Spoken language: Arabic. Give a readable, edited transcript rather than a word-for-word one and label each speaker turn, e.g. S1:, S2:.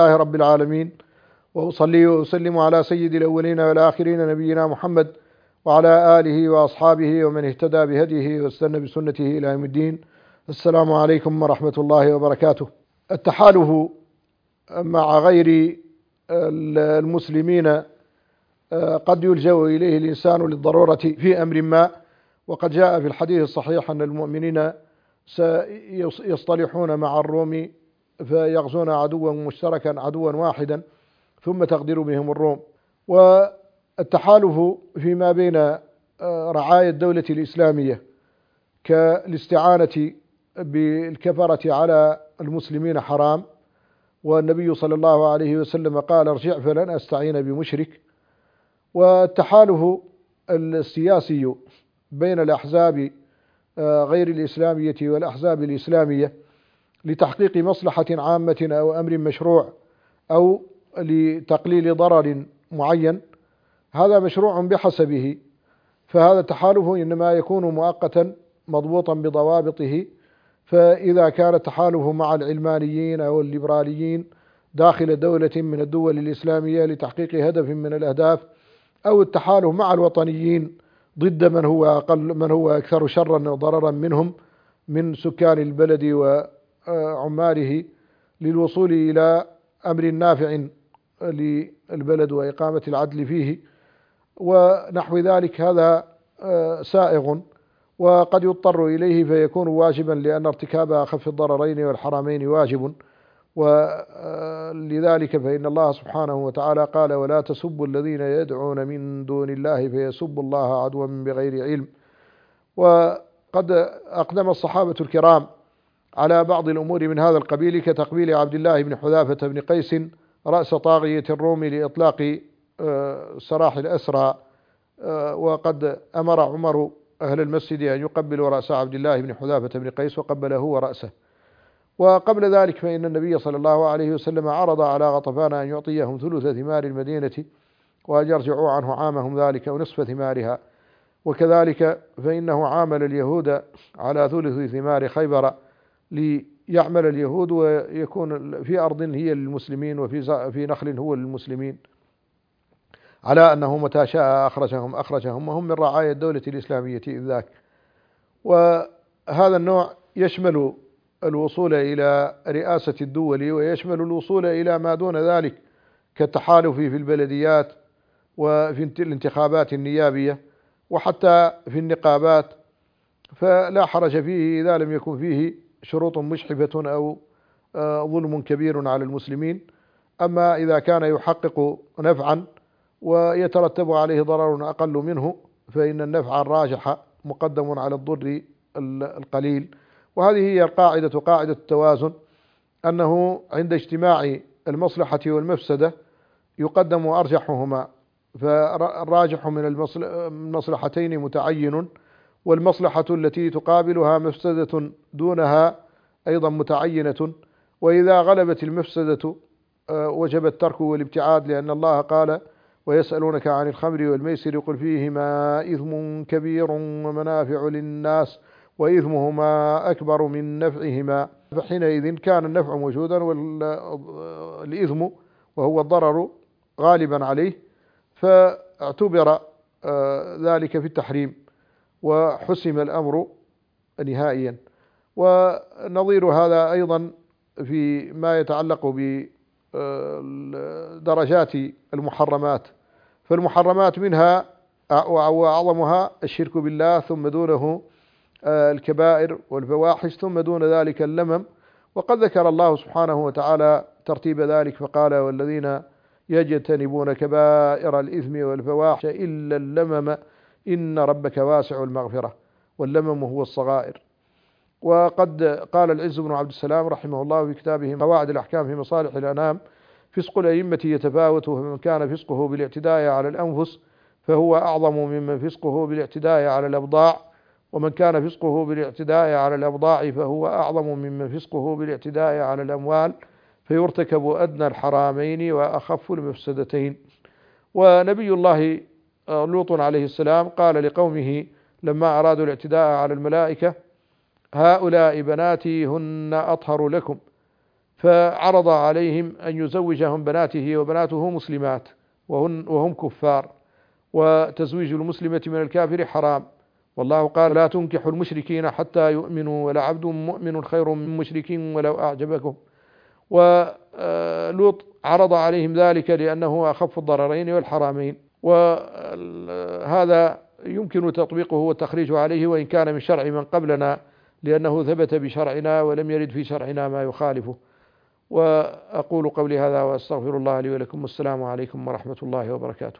S1: لله رب العالمين، وأصلي وأسلم على سيد الأولين والآخرين نبينا محمد وعلى آله وأصحابه ومن اهتدى بهديه واستنى بسنته إلى يوم الدين. السلام عليكم ورحمة الله وبركاته. التحالف مع غير المسلمين قد يلجأ إليه الإنسان للضرورة في أمر ما، وقد جاء في الحديث الصحيح أن المؤمنين سيصطلحون مع الروم فيغزون عدوا مشتركا عدوا واحدا ثم تغدر بهم الروم. والتحالف فيما بين رعايا الدولة الإسلامية كالاستعانة بالكفرة على المسلمين حرام، والنبي صلى الله عليه وسلم قال: ارجع فلن أستعين بمشرك. والتحالف السياسي بين الأحزاب غير الإسلامية والأحزاب الإسلامية لتحقيق مصلحة عامة أو أمر مشروع أو لتقليل ضرر معين، هذا مشروع بحسبه، فهذا التحالف إنما يكون مؤقتا مضبوطا بضوابطه. فإذا كان التحالف مع العلمانيين أو الليبراليين داخل دولة من الدول الإسلامية لتحقيق هدف من الأهداف، أو التحالف مع الوطنيين ضد من هو أكثر شرا وضررا منهم من سكان البلد وعماله للوصول إلى أمر نافع للبلد وإقامة العدل فيه ونحو ذلك، هذا سائغ وقد يضطر إليه فيكون واجبا، لأن ارتكاب أخف الضررين والحرامين واجب. ولذلك فإن الله سبحانه وتعالى قال: ولا تسبوا الذين يدعون من دون الله فيسبوا الله عدوا بغير علم. وقد أقدم الصحابة الكرام على بعض الأمور من هذا القبيل، كتقبيل عبد الله بن حذافة بن قيس رأس طاغية الروم لإطلاق سراح الأسرى، وقد أمر عمر أهل المسجد أن يقبلوا رأس عبد الله بن حذافة بن قيس وقبله هو رأسه. وقبل ذلك فإن النبي صلى الله عليه وسلم عرض على غطفان أن يعطيهم ثلث ثمار المدينة وأن يرجعوا عنه عامهم ذلك أو نصف ثمارها. وكذلك فإنه عامل اليهود على ثلث ثمار خيبر ليعمل اليهود ويكون في أرض هي للمسلمين وفي نخل هو للمسلمين، على أنه متى شاء أخرجهم وهم من رعايا الدولة الإسلامية إذ ذاك. وهذا النوع يشمل الوصول إلى رئاسة الدول، ويشمل الوصول إلى ما دون ذلك كالتحالف في البلديات وفي الانتخابات النيابية وحتى في النقابات، فلا حرج فيه إذا لم يكن فيه شروط مجحفة أو ظلم كبير على المسلمين. أما إذا كان يحقق نفعا ويترتب عليه ضرر أقل منه فإن النفع الراجح مقدم على الضر القليل. وهذه هي قاعدة التوازن، أنه عند اجتماع المصلحة والمفسدة يقدم أرجحهما، فالراجح من المصلحتين متعين، والمصلحة التي تقابلها مفسدة دونها أيضا متعينة. وإذا غلبت المفسدة وجب الترك والابتعاد، لأن الله قال: ويسألونك عن الخمر والميسر قل فيهما إثم كبير ومنافع للناس وإثمهما أكبر من نفعهما. فحينئذ كان النفع موجودا والإثم وهو الضرر غالبا عليه، فاعتبر ذلك في التحريم وحسم الأمر نهائيا. ونظير هذا أيضا في ما يتعلق بدرجات المحرمات، فالمحرمات منها وأعظمها الشرك بالله، ثم دونه الكبائر والفواحش، ثم دون ذلك اللمم. وقد ذكر الله سبحانه وتعالى ترتيب ذلك فقال: والذين يجتنبون كبائر الإثم والفواحش إلا اللمم إن ربك واسع المغفرة، واللمم هو الصغائر. وقد قال العز بن عبد السلام رحمه الله في كتابه قواعد الأحكام في مصالح الأنام: فسق الأئمة يتفاوت، فمن كان فسقه بالاعتداء على الأنفس فهو أعظم ممن فسقه بالاعتداء على الأبضاع، ومن كان فسقه بالاعتداء على الأبضاع فهو أعظم ممن فسقه بالاعتداء على الأموال، فيرتكب أدنى الحرامين وأخف المفسدتين. ونبي الله لوط عليه السلام قال لقومه لما أرادوا الاعتداء على الملائكة: هؤلاء بناتي هن أطهر لكم فعرض عليهم أن يزوجهم بناته وبناته مسلمات وهم كفار، وتزويج المسلمة من الكافر حرام، والله قال لا تنكحوا المشركين حتى يؤمنوا ولعبد مؤمن خير من مشرك ولو أعجبكم. ولوط عرض عليهم ذلك لأنه أخف الضررين والحرامين، وهذا يمكن تطبيقه والتخريج عليه وإن كان من شرع من قبلنا، لأنه ثبت بشرعنا ولم يرد في شرعنا ما يخالفه. وأقول قولي هذا وأستغفر الله لي ولكم، والسلام عليكم ورحمة الله وبركاته.